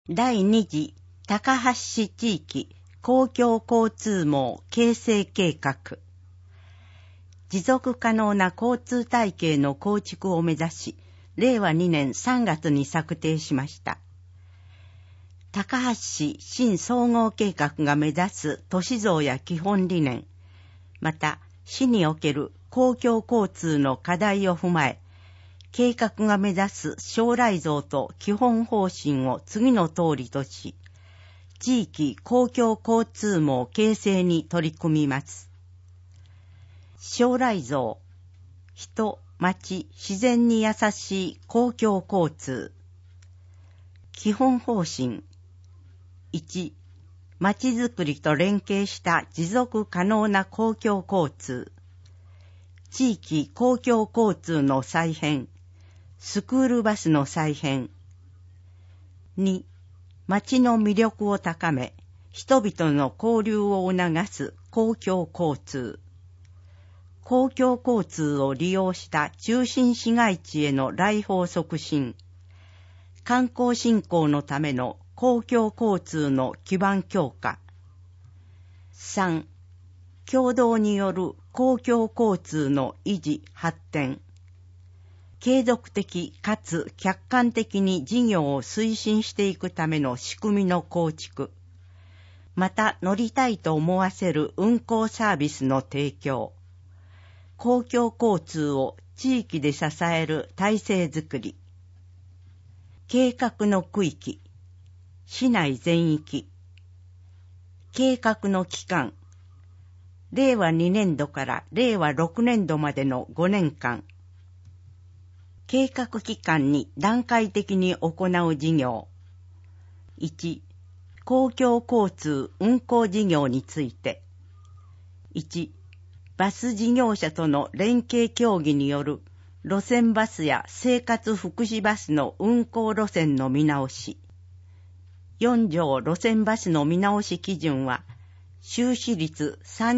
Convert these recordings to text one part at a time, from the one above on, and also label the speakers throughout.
Speaker 1: 第2次高橋市地域公共交通網形成計画。持続可能な交通体系の構築を目指し、令和2年3月に策定しました。高橋市新総合計画が目指す都市像や基本理念、また市における公共交通の課題を踏まえ、計画が目指す将来像と基本方針を次の通りとし、地域公共交通網形成に取り組みます。将来像、人、町、自然に優しい公共交通。基本方針。1、町づくりと連携した持続可能な公共交通。地域公共交通の再編。スクールバスの再編。2、町の魅力を高め、人々の交流を促す公共交通。公共交通を利用した中心市街地への来訪促進。観光振興のための公共交通の基盤強化。3、共同による公共交通の維持発展。継続的かつ客観的に事業を推進していくための仕組みの構築。また乗りたいと思わせる運行サービスの提供。公共交通を地域で支える体制づくり。計画の区域。市内全域。計画の期間。令和2年度から令和6年度までの5年間。計画期間に段階的に行う事業。1、公共交通運行事業について。1、バス事業者との連携協議による路線バスや生活福祉バスの運行路線の見直し。4条路線バスの見直し基準は、収支率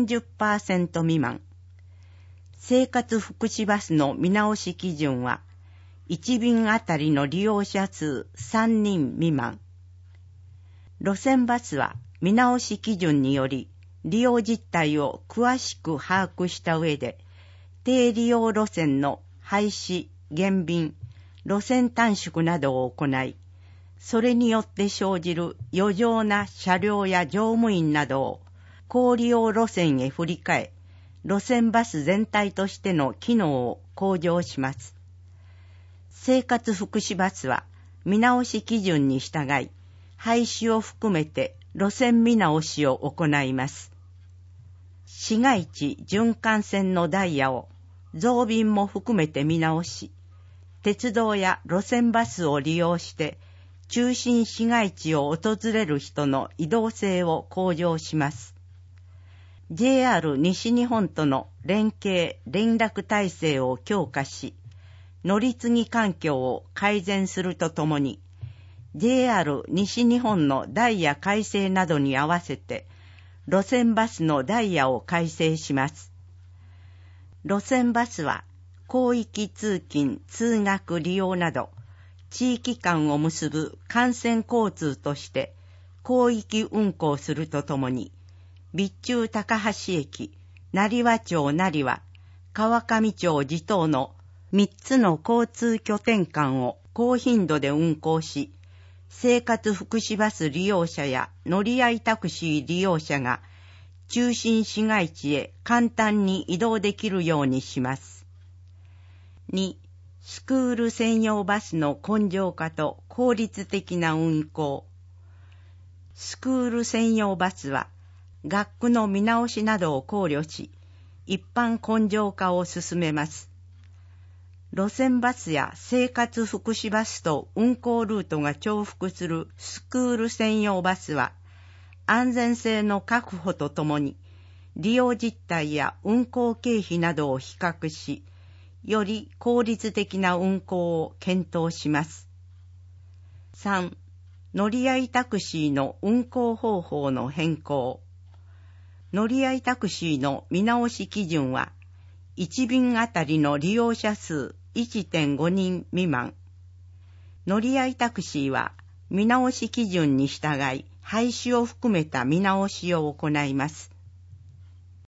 Speaker 1: 30% 未満。生活福祉バスの見直し基準は、1便あたりの利用者数3人未満。路線バスは見直し基準により利用実態を詳しく把握した上で、低利用路線の廃止、減便、路線短縮などを行い、それによって生じる余剰な車両や乗務員などを高利用路線へ振り替え、路線バス全体としての機能を向上します。生活福祉バスは見直し基準に従い、廃止を含めて路線見直しを行います。市街地循環線のダイヤを増便も含めて見直し、鉄道や路線バスを利用して中心市街地を訪れる人の移動性を向上します。JR 西日本との連携・連絡体制を強化し、乗り継ぎ環境を改善するとともに、JR 西日本のダイヤ改正などに合わせて、路線バスのダイヤを改正します。路線バスは、広域通勤・通学利用など、地域間を結ぶ幹線交通として、広域運行するとともに、備中高橋駅、成羽町成羽、川上町地頭の3つの交通拠点間を高頻度で運行し、生活福祉バス利用者や乗り合いタクシー利用者が中心市街地へ簡単に移動できるようにします。2、スクール専用バスの根性化と効率的な運行。スクール専用バスは学区の見直しなどを考慮し、一般根性化を進めます。路線バスや生活福祉バスと運行ルートが重複するスクール専用バスは、安全性の確保とともに、利用実態や運行経費などを比較し、より効率的な運行を検討します。3、乗り合いタクシーの運行方法の変更。乗り合いタクシーの見直し基準は、1便あたりの利用者数 1.5 人未満。乗り合いタクシーは見直し基準に従い廃止を含めた見直しを行います。